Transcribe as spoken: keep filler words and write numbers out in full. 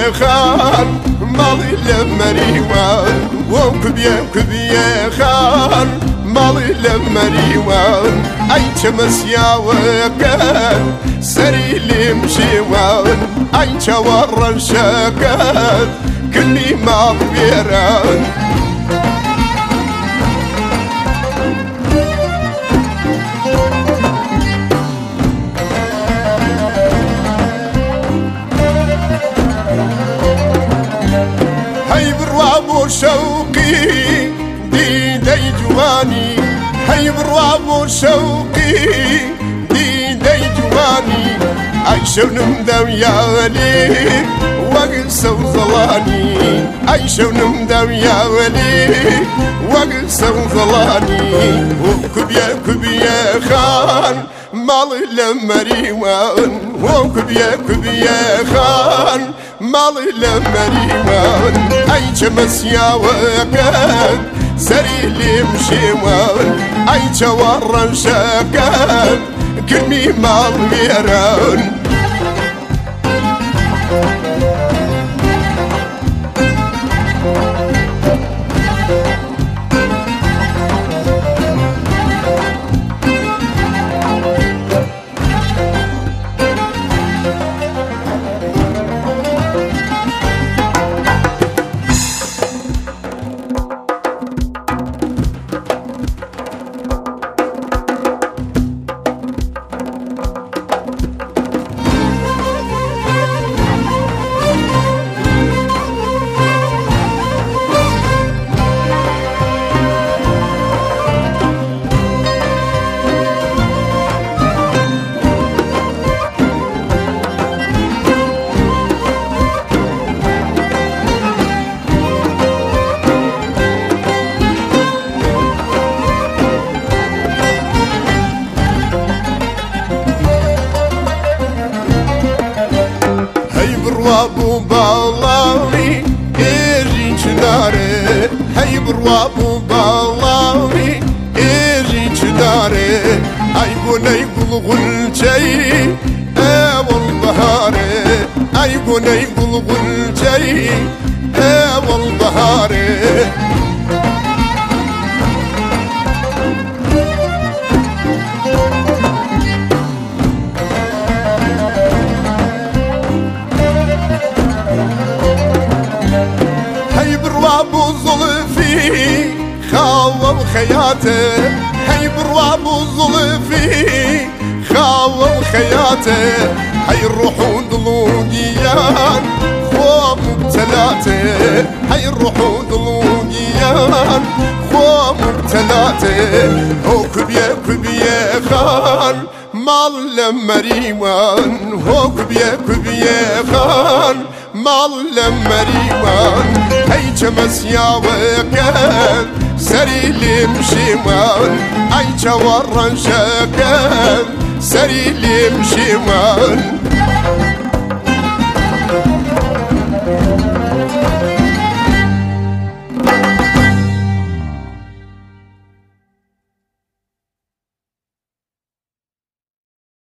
خان مالي لمريوان وكبيا كبيا خان مالي لمريوان أي تمسيا وكان سري لمشيوان أي تورا شكات كني ما بيران هاي بالرعب وشوقي دي دي جواني هاي بالرعب وشوقي دي دي جواني عايشة ونمداويالي وقلسة وظلاني عايشة ونمداويالي وقلسة وظلاني وكبيا كبيا خان مالي لمريوان وكبيا كبيا خان مالي لمريوان أي جمسيا وكان سري لي مشيوان أي جوارا شكان كني مال ميران بروابو بالاوي ايجي چناره هاي بروابو بالاوي ايجي چناره اي بني قلقل جاي اول بهاره اي بني قلقل جاي اول بهاره بروابو ظلفي خاوة وخياته هاي بروابو ظلفي خاوة وخياته هاي الروحون ضلوقيان خوا مبتلاته هاي الروحون ضلوقيان خوا مبتلاته هو كبيا كبيا خان مال لمريوان هو كبيا كبيا خان مال لمريوان هاي جمسيا وكان سري لمشيوان اي جوارا شكان سري لمشيوان